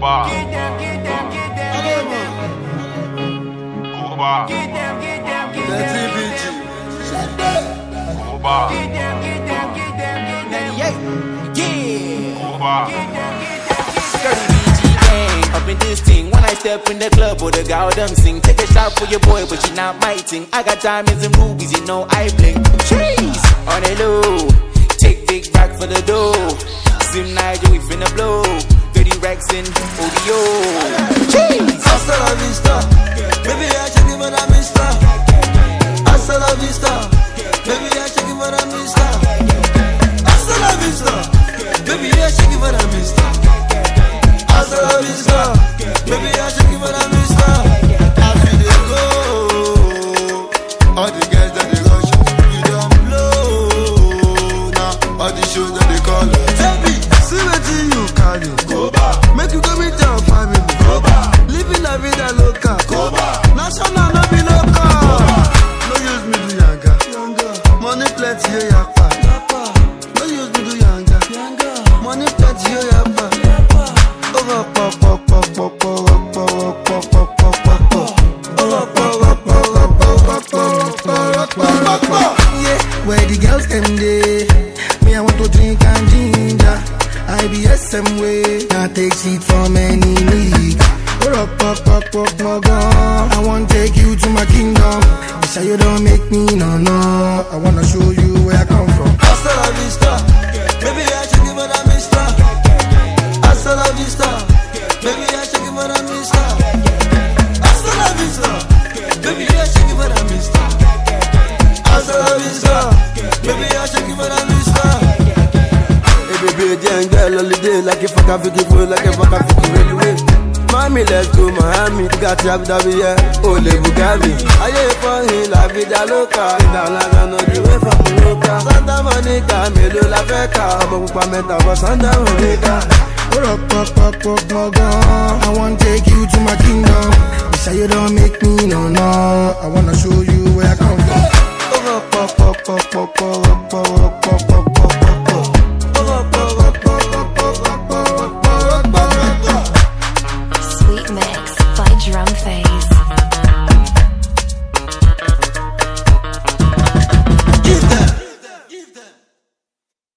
Cuba. Get them. Cuba. Get them. That's EBG. Cuba. Get them. Yeah. Cuba. Dirty BG gang, up in this thing. When I step in the club, or the girl them sing. Take a shot for your boy, but she not my thing. I got diamonds and rubies, you know I bling. Cheese on the low, take big back for the dough. Sim Nigel, we finna blow. 30 racks in audio. Cheese. Hasta la vista, baby, I should give it a mister. Hasta la vista, baby, I should give it a mister. Hasta la vista, baby, I should give it a mister. Hasta la vista, baby, I should give it a mister. As we dey go, all the girls that they rush, you don't blow. Now all the shows that they call us. Baby, see wetin you carry. Make you go meet your family. Living la vida loca. National no be local. No use me do yanga. Money plenty yo yapa. No use me do yanga. Money plenty yo yapa. Yeah, where the girls them dey. Me I want to drink and ginger. IBSM way, can't take shit from any league. I want to take you to my kingdom. You say you don't make me no. I wanna show you where I come from. Hasta la vista, baby I should give it a mister. Hasta la vista, baby I should give it a mister. Hasta la vista, baby I should give it a mister. Hasta la vista, baby I should give it a mister. Baby, girl, holiday like a fuck beautiful, like a fuck railway. Mommy, let's go Miami. Got to have that yeah. Oh, le Bugatti. I ain't for him, la vida loca. Down like I know the way from Monica. Santa Monica, Melo la Beca. I'm a meta for Santa Monica. I want to take you to my kingdom. You say you don't make me no. I wanna show you where I come from.